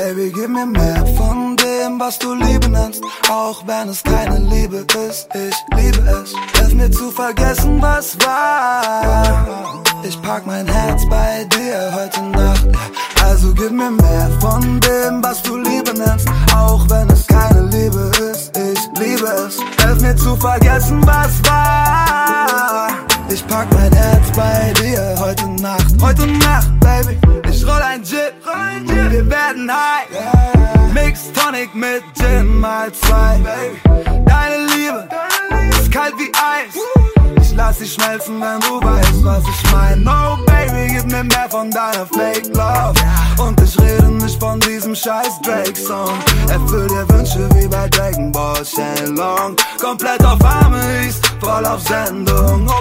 Baby, gib mir mehr von dem, was du Liebe nennst, auch wenn es keine Liebe ist. Ich liebe es. Hilf mir zu vergessen, was war. Ich pack mein Herz bei dir heute Nacht. Also gib mir mehr von dem, was du Liebe nennst, auch wenn es keine Liebe ist. Ich liebe es. Hilf mir zu vergessen, was war. Ich pack mein Herz bei dir heute Nacht, Baby. Ich roll ein Gin, wir werden high. Mix Tonic mit Gin mal 2. Deine Liebe ist kalt wie Eis. Ich lass dich schmelzen, wenn du weißt, was ich mein. Oh Baby, gib mir mehr von deiner Fake Love. Und ich rede nicht von diesem scheiß Drake-Song. Erfüll dir Wünsche wie bei Dragon Ball Shenlong. Komplett auf Arme, voll auf Sendung.